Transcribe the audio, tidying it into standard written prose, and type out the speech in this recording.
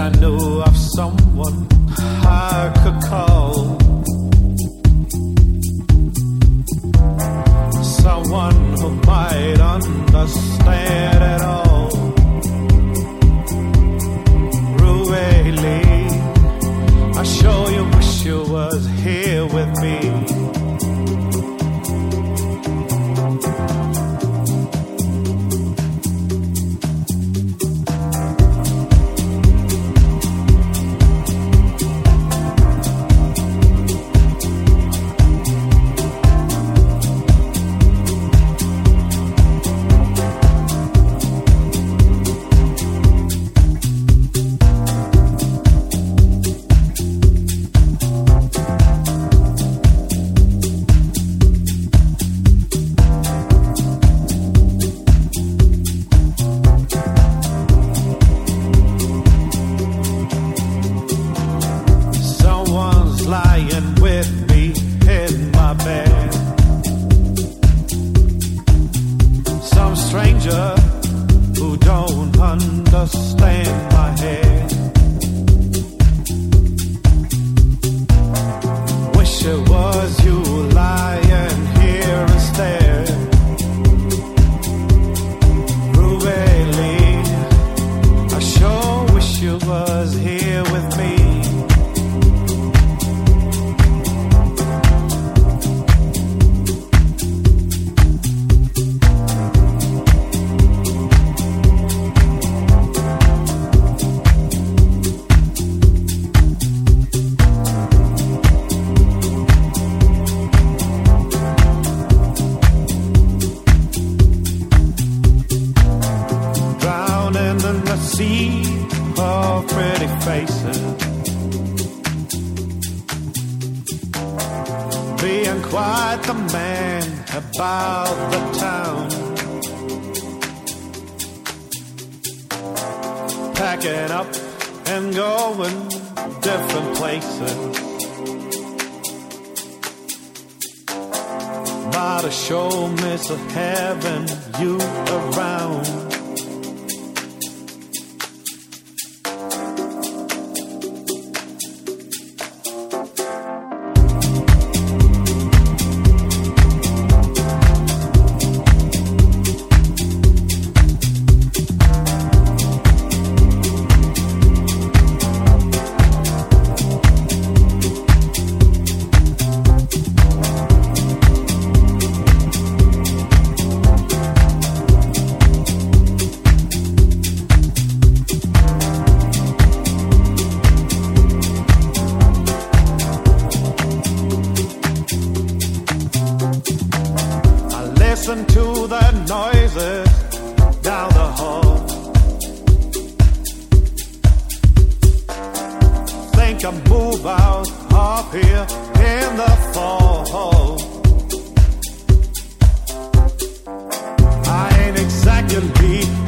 I knew of someone I could call, someone who might understand it all. Really, I sure you wish you was here with me. Lying with me in my bed, some stranger who don't understand my head. Wish it was you lying here instead. Really, I sure wish you was here with me. In the sea of pretty faces, being quite the man about the town, packing up and going different places. Might have sure miss having you around. Listen to the noises down the hall. Think I'll move out of here in the fall. I ain't exactly